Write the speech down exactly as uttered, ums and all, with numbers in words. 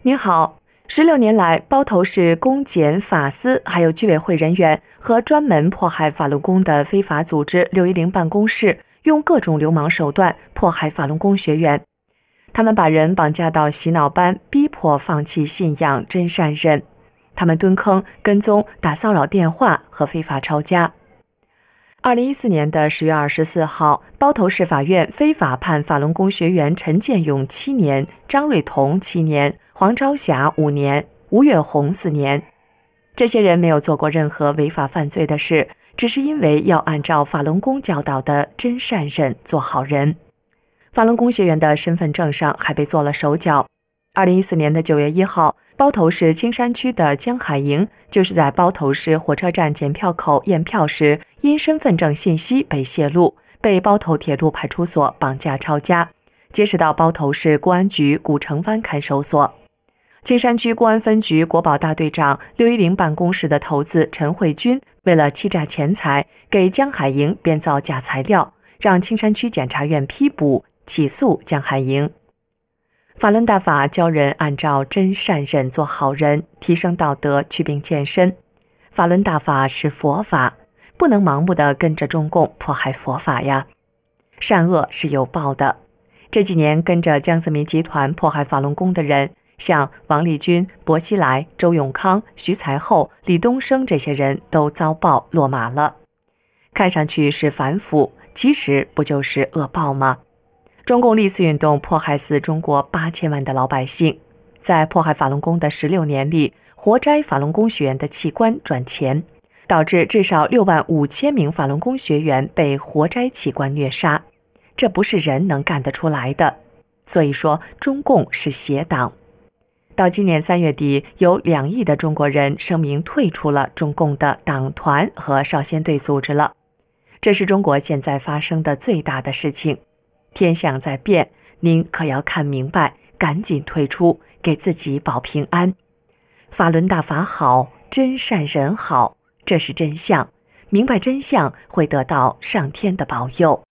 您好，十六年来，包头市公检法司还有居委会人员和专门迫害法轮功的非法组织六一零办公室，用各种流氓手段迫害法轮功学员。他们把人绑架到洗脑班，逼迫放弃信仰真善忍。他们蹲坑、跟踪、打骚扰电话和非法抄家。二零一四年的十月二十四号，包头市法院非法判法轮功学员陈建勇七年、张瑞彤七年、黄朝霞五年、吴月红四年。这些人没有做过任何违法犯罪的事，只是因为要按照法轮功教导的真善忍做好人。法轮功学员的身份证上还被做了手脚。二零一四年的九月一号，包头市青山区的江海营就是在包头市火车站检票口验票时，因身份证信息被泄露，被包头铁路派出所绑架抄家，接驶到包头市公安局古城湾看守所。青山区公安分局国保大队长六一零办公室的头子陈慧军，为了欺诈钱财，给江海营编造假材料，让青山区检察院批捕，起诉江海营。法轮大法教人按照真善忍做好人，提升道德，祛病健身。法轮大法是佛法，不能盲目的跟着中共迫害佛法呀。善恶是有报的。这几年跟着江泽民集团迫害法轮功的人，像王立军、薄熙来、周永康、徐才厚、李东生这些人都遭报落马了。看上去是反腐，其实不就是恶报吗？中共历次运动迫害死中国八千万的老百姓，在迫害法轮功的十六年里，活摘法轮功学员的器官赚钱，导致至少六万五千名法轮功学员被活摘器官虐杀，这不是人能干得出来的。所以说，中共是邪党。到今年三月底，有两亿的中国人声明退出了中共的党团和少先队组织了。这是中国现在发生的最大的事情。天象在变，您可要看明白，赶紧退出，给自己保平安。法轮大法好，真善人好，这是真相。明白真相，会得到上天的保佑。